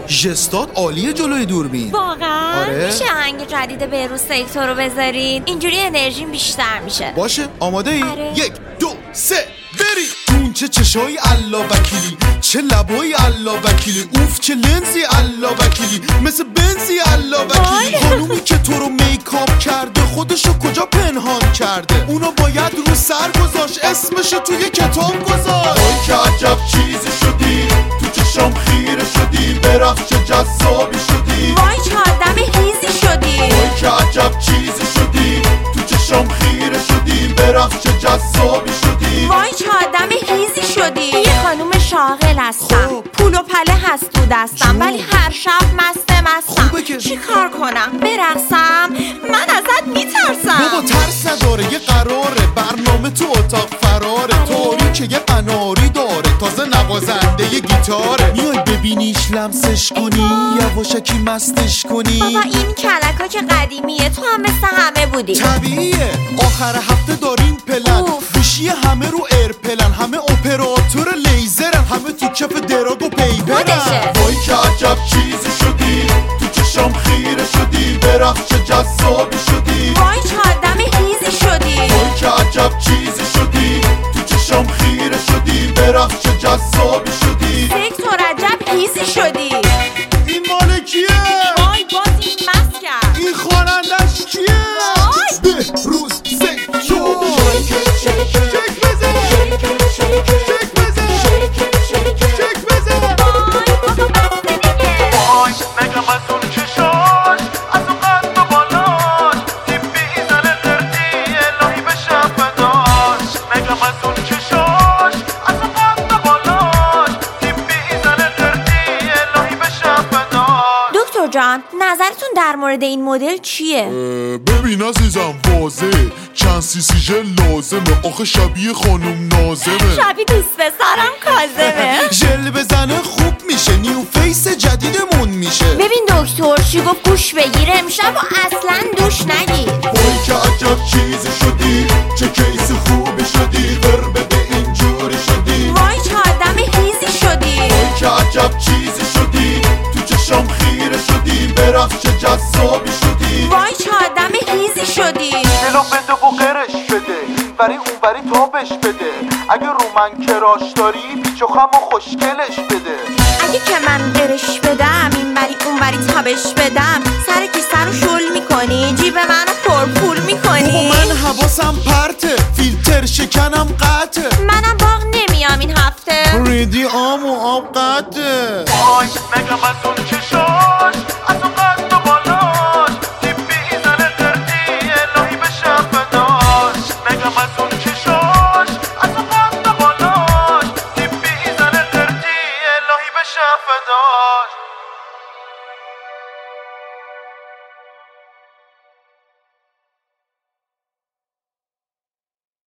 ژستات عالیه جلوی دوربین. واقعا؟ آره. میشه آهنگ جدید بهروز سکتور رو بذارین؟ اینجوری انرژیم بیشتر میشه. باشه آماده ای؟ آره. 1 2 3 بری. اون چه چشای الله وکیلی، چه لبای الله وکیلی، اوف چه لنزی الله وکیلی، مثل بنزی الله وکیلی. خانومی که تو رو میکاپ کرده خودشو کجا پنهان کرده؟ اونو باید رو سر گذاشت، اسمشو توی کتاب گذاشت. وای که عجب چیزی شدی، تو چشام خیره شدی، برخش جذابی شدی. وای چه آدم هیزی شدی. وای که عجب چیزی شدی، تو چشام خیره شدی، برخش جذابی شدی. وای چه آدم هیزی شدی. یه خانوم شاغل هستم، پول و پله هست تو دستم، ولی هر شب مستم. چی کار کنم؟ برقصم؟ من ازت میترسم. بابا ترس نداره، یه قراره، برنامه تو اتاق فراره. طوری که یه قناری داره، تازه نوازنده یه گیتاره. میای ببینیش لمسش کنی، یواشکی مستش کنی. بابا این کلکا که قدیمیه، تو هم مثل همه بودی. طبیعیه، آخر هفته داریم پلن، گوشی همه رو ایرپلن، همه اپراتور لیزرن، همه تو کف دراگ و پیپرن. وای که عجب چیزی شدی، تو چشام خیره شدی، برخش جذابی شدی. وای چه آدم هیزی شدی. وای که عجب چیزی شدی، تو چشام خیره شدی، برخش جذابی شدی. سکتور عجب هیزی شدی. این مال کیه؟ وای باز این مست کرد. این خوانندش کیه؟ بهروز سکتور. شک بزن، شک بزن، شک بزن. وای نگم از اون چشاش، از اون قد و بالاش، تیپی ایزن قردی الهی بشم فداش. نگم از اون چشاش، از اون قد و بالاش، تیپی ایزن قردی الهی بشم فداش. دکتر جان نظرتون در مورد این مدل چیه؟ ببین عزیزم واضحه، چند سی ژل لازمه، آخه شبیه خانوم نازمه. شبیه دوست پسرم کاظمه. ژل بزنه خوب میشه، نیو فیس جدیدمون میشه. ببین دکتر چی گفت، گوش بگیر امشب و اصلا دوش نگیر. وای که عجب چیزی شدی، چه کیس خوبی شدی، غربه به اینجوری شدی. وای چه آدم هیزی شدی. وای که عجب چیزی شدی، تو چشام خیره شدی، برخش جذابی شدی. وای چه آدم هیزی شدی. دلو بده و غرش بده، اینوری اونوری تابش بده، اگه رو من کراش داری پیچ و خم و خوشگلش بده. اگه که من برش بدم، اینوری اونوری تابش بدم، سر کیسه رو شل میکنی، جیب منو پرپول میکنی. من حواسم پرته، فیلتر شکنم قطعه، منم باغ نمیام این هفته. ریدی آب و آب قطعه. وای نگم از اون چشاش،